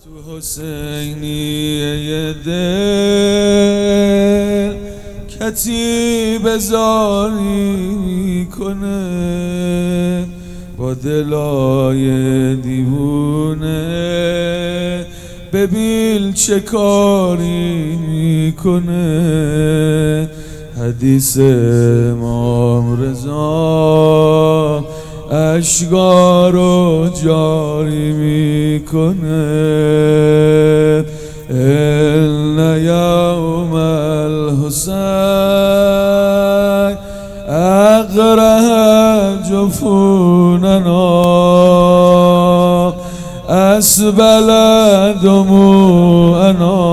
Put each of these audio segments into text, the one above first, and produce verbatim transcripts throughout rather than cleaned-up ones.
تو حسینیه دل کتیبه زاری کنه، با دلای دیوونه ببین چه کاری میکنه. حدیث امام رضا اشگارو جاری میکنه. ان یوم الحسین اقره جفوننا اسبل دموعنا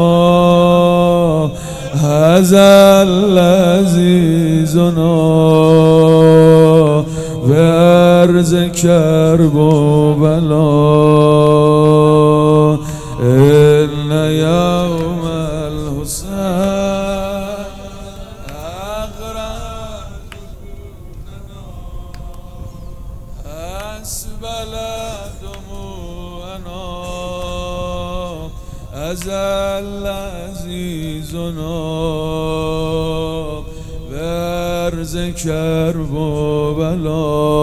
هذا العزیزنا به عرض کرب و بلا. ان یوم الحسین اقرب اسبل دموعنا ازل عزیزنا به عرض کرب و بلا.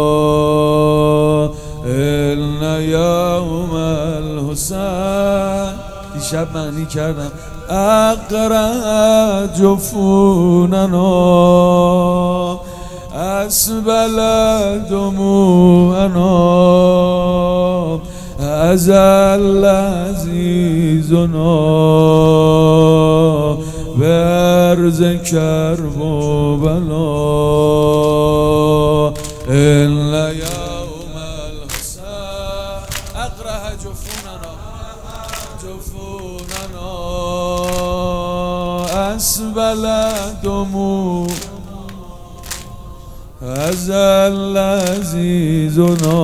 ان یوم الحسین دیشب معنی کردم اقرأ جفوننا اسبل دموعنا ازل عزیزنا به عرض کرب و بلا. ان یوم الحسین اقرأ جفوننا جفوننا اسبل دموع ازل عزیزنا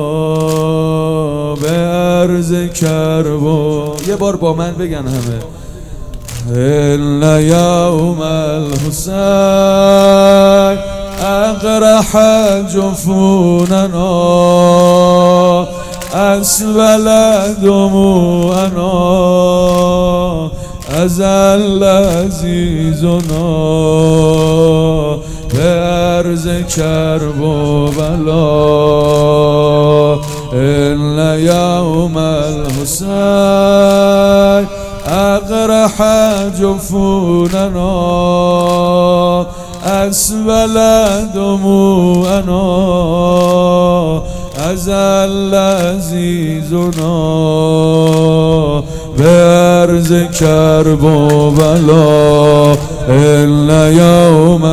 به عرض کرب و یه بار با من بگن همه. ان یوم الحسین اقرح جفوننا اسبل دموعنا ازل عزیزنا به عرض کرب و بلا. ان یوم الحسین اقرح جفوننا اسبل دموعنا ازل عزیزنا به عرض کرب و بلا. ان یوم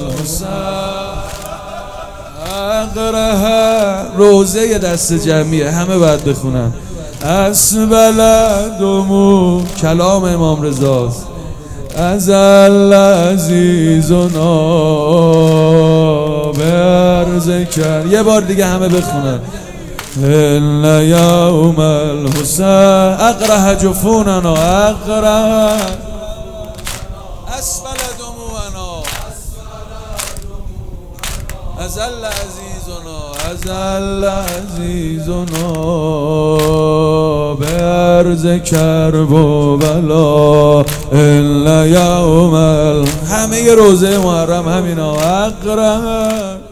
اقرأ روزه یه دست جمعیه همه باید بخونن. اسبل دموع کلام امام رضاست ازل عزیزنا به عرض کرب. یه بار دیگه همه بخونن. ان یوم الحسین اقرأ جفوننا اقرأ اسفل دموعنا ازل عزیزنا ازل عزیزنا به عرض کرب و بلا. ان یوم همه روزه محرم همینا اقرأ